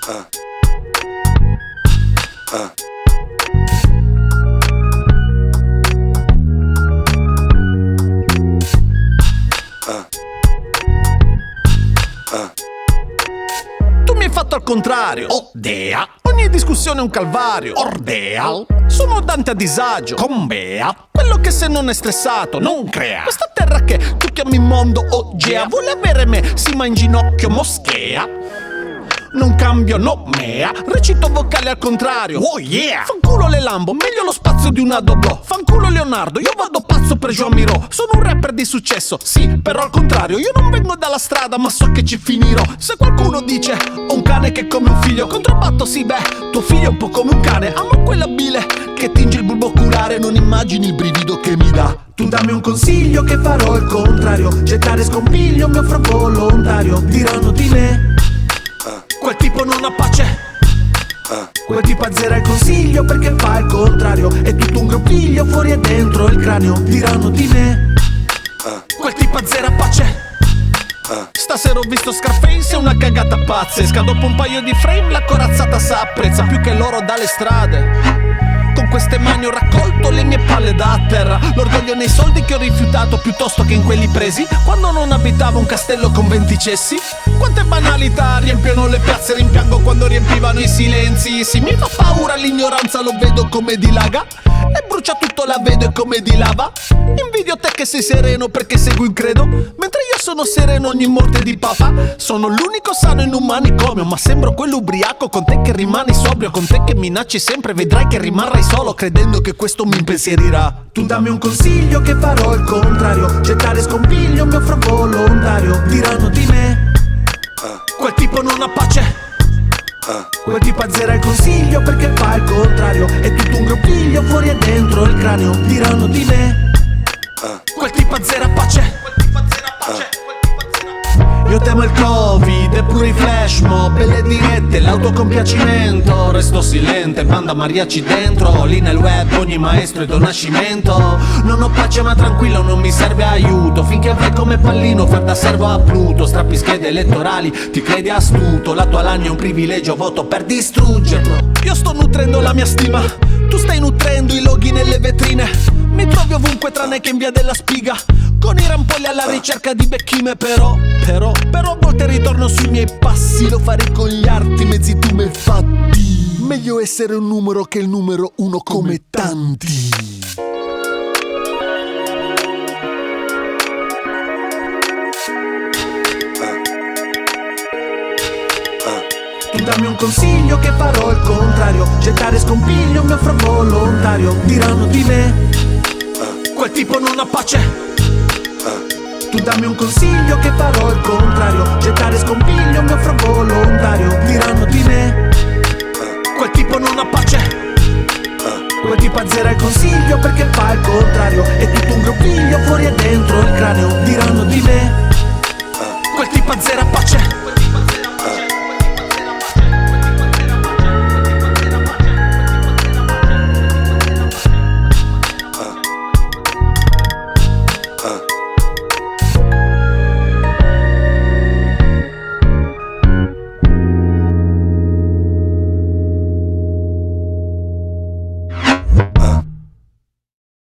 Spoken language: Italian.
Tu mi hai fatto al contrario, oh dea. Ogni discussione è un calvario, ordea. Sono Dante a disagio, combea. Quello che se non è stressato non crea. Questa terra che tu chiami mondo, oh gea. Vuole avere me, si ma in ginocchio moschea. Non cambio, no mea. Recito vocali al contrario, oh yeah. Fanculo le Lambo, meglio lo spazio di una doblò. Fanculo Leonardo, io vado pazzo per Joan Miró. Sono un rapper di successo, sì, però al contrario. Io non vengo dalla strada, ma so che ci finirò. Se qualcuno dice, ho un cane che è come un figlio, controbatto sì, beh, tuo figlio è un po' come un cane. Amo quella bile che tinge il bulbo oculare. Non immagini il brivido che mi dà. Tu dammi un consiglio che farò il contrario. Gettare scompiglio mi offro volontario. Diranno di me, quel tipo non ha pace. Quel tipo azzera il consiglio perché fa il contrario. È tutto un groppiglio fuori e dentro il cranio. Diranno di me, quel tipo azzera pace. Stasera ho visto Scarface, è una cagata pazzesca. Dopo un paio di frame la corazzata s'apprezza più che l'oro dalle strade. Con queste mani ho raccolto le mie palle da terra. L'orgoglio nei soldi che ho rifiutato piuttosto che in quelli presi quando non abitavo un castello con 20 cessi. Quante banalità riempiono le piazze, rimpiango quando riempivano i silenzi. Sì, mi fa paura l'ignoranza, lo vedo come dilaga. E brucia tutto, la vedo e come di lava. Invidio te che sei sereno perché segui il credo, mentre io sono sereno ogni morte di papa. Sono l'unico sano in un manicomio, ma sembro quello ubriaco con te che rimani sobrio. Con te che minacci sempre, vedrai che rimarrai solo credendo che questo mi impensierirà. Tu dammi un consiglio che farò il contrario. Gettare scompiglio mi offro volontario. Diranno di me, quel tipo non ha pace. Quel tipo azzera il consiglio perché fa il contrario. È tutto un groppiglio fuori e dentro il cranio. Diranno di me, quel tipo azzera pace. Io temo il Covid e pure i flash mob e le dirette, l'autocompiacimento. Resto silente, banda mariachi dentro. Lì nel web ogni maestro è do nascimento. Non ho pace ma tranquillo, non mi serve aiuto. Finché vai come pallino, far da servo a Pluto. Strappi schede elettorali, ti credi astuto. La tua lagna è un privilegio, voto per distruggerlo. Io sto nutrendo la mia stima, tu stai nutrendo i loghi nelle vetrine. Mi trovi ovunque tranne che in via della Spiga, con i rampolli alla ricerca di becchime. Però a volte ritorno sui miei passi. Lo farei con gli arti mezzi tumefatti. Meglio essere un numero che il numero uno come tanti. Tu dammi un consiglio che farò il contrario. Gettare scompiglio mi offro volontario. Diranno di me, quel tipo non ha pace. Tu dammi un consiglio che farò il contrario. Gettare scompiglio mi offro volontario.